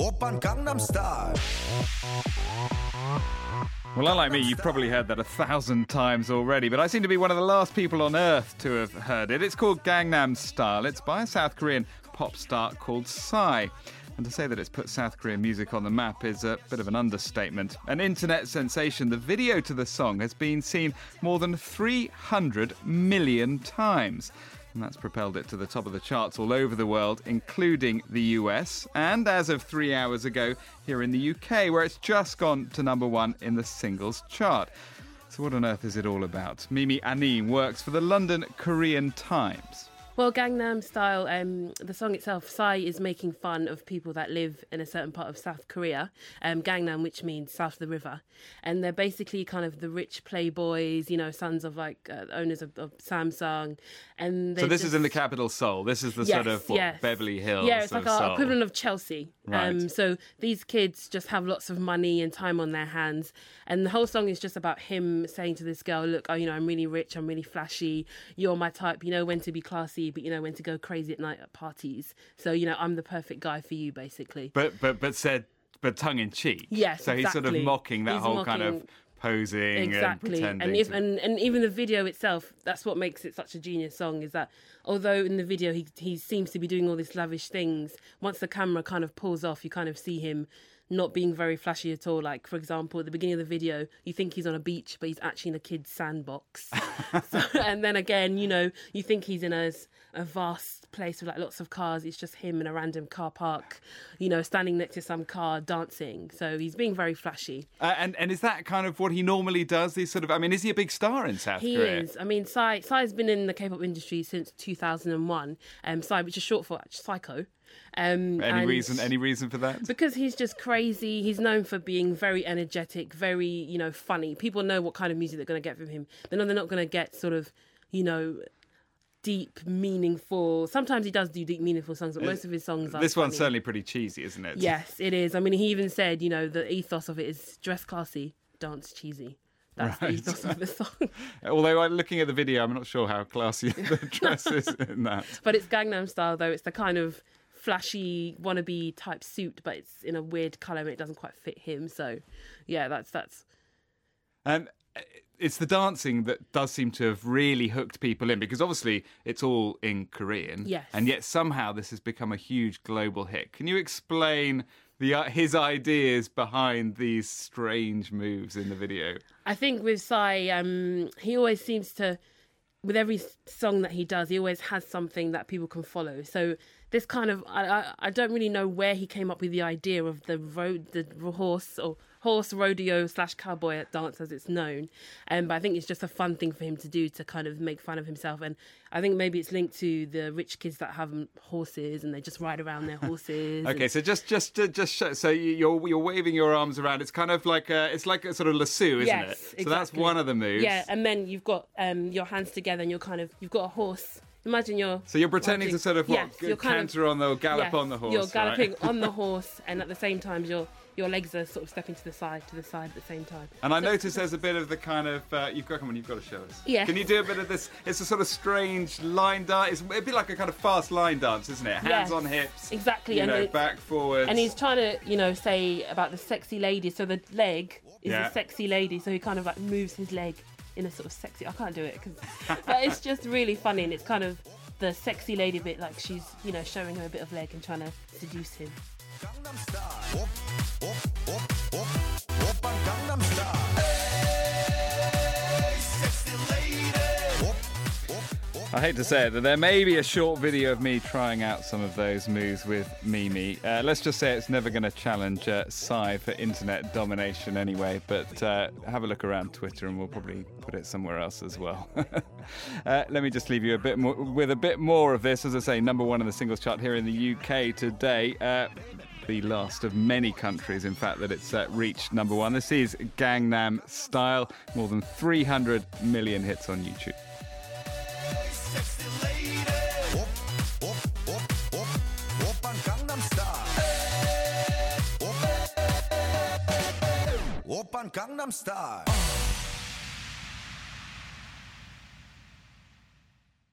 Oppan Gangnam Style. Well, unlike me, you've probably heard that 1,000 times already, but I seem to be one of the last people on earth to have heard it. It's called Gangnam Style. It's by a South Korean pop star called Psy. And to say that it's put South Korean music on the map is a bit of an understatement. An internet sensation, the video to the song has been seen more than 300 million times. And that's propelled it to the top of the charts all over the world, including the US, and as of 3 hours ago, here in the UK, where it's just gone to number 1 in the singles chart. So what on earth is it all about? Mimi Anim works for the London Korean Times. Well, Gangnam Style, the song itself, Psy is making fun of people that live in a certain part of South Korea, Gangnam, which means south of the river. And they're basically kind of the rich playboys, you know, sons of like owners of Samsung. And so this is in the capital Seoul. This is the sort of Beverly Hills. Yeah, it's like our Seoul. equivalent of Chelsea. Right. So these kids just have lots of money and time on their hands. And the whole song is just about him saying to this girl, look, you know, I'm really rich, I'm really flashy, you're my type, you know when to be classy, but you know when to go crazy at night at parties. So, you know, I'm the perfect guy for you, basically. But tongue in cheek. Yes, so exactly. He's sort of mocking that whole kind of posing and pretending. And even the video itself, that's what makes it such a genius song, is that although in the video he seems to be doing all these lavish things, once the camera kind of pulls off, you kind of see him not being very flashy at all. Like, for example, at the beginning of the video, you think he's on a beach, but he's actually in a kid's sandbox. And then again, you know, you think he's in a vast place with like lots of cars. It's just him in a random car park, you know, standing next to some car dancing. So he's being very flashy. And is that kind of what he normally does? These sort of, I mean, is he a big star in South Korea? He is. I mean, Psy's been in the K-pop industry since 2001. Psy, which is short for Psycho. Any reason for that? Because he's just crazy. He's known for being very energetic, very, you know, funny. People know what kind of music they're going to get from him. They're not going to get sort of, you know, deep, meaningful. Sometimes he does do deep, meaningful songs, but most of his songs are This funny. one's certainly pretty cheesy, isn't it? Yes, it is. I mean, he even said, you know, the ethos of it is dress classy, dance cheesy. That's the ethos of the song. Although looking at the video, I'm not sure how classy the dress is in that. But it's Gangnam Style, though. It's the kind of flashy wannabe type suit, but it's in a weird colour and it doesn't quite fit him. So, yeah, that's. And it's the dancing that does seem to have really hooked people in, because obviously it's all in Korean. Yes. And yet somehow this has become a huge global hit. Can you explain his ideas behind these strange moves in the video? I think with Psy, he always seems to, with every song that he does, he always has something that people can follow. So this kind of, I don't really know where he came up with the idea of the horse rodeo / cowboy dance, as it's known. But I think it's just a fun thing for him to do, to kind of make fun of himself. And I think maybe it's linked to the rich kids that have horses and they just ride around their horses. Okay, so just show, so you're waving your arms around. It's kind of like it's like a sort of lasso, isn't it? Exactly. So that's one of the moves. Yeah, and then you've got your hands together and you've got a horse. Imagine you're pretending to sort of canter on the gallop on the horse. You're galloping on the horse, and at the same time your legs are sort of stepping to the side at the same time. And I noticed there's a bit of the kind of you've got to show us. Yeah. Can you do a bit of this? It's a sort of strange line dance. It's a bit like a kind of fast line dance, isn't it? Hands on hips. Exactly. You know, back forwards. And he's trying to, you know, say about the sexy lady. So the leg is the sexy lady. So he kind of like moves his leg in a sort of sexy. I can't do it but it's just really funny, and it's kind of the sexy lady bit, like she's, you know, showing her a bit of leg and trying to seduce him. Gangnam Style. Oppan Gangnam Style. Hey, sexy lady. I hate to say it, but there may be a short video of me trying out some of those moves with Mimi. Let's just say it's never going to challenge Psy for internet domination anyway, but have a look around Twitter and we'll probably put it somewhere else as well. Let me just leave you with a bit more of this. As I say, number 1 in the singles chart here in the UK today. The last of many countries, in fact, that it's reached number 1. This is Gangnam Style. More than 300 million hits on YouTube. Oppan Gangnam Style. Oppan Gangnam Style.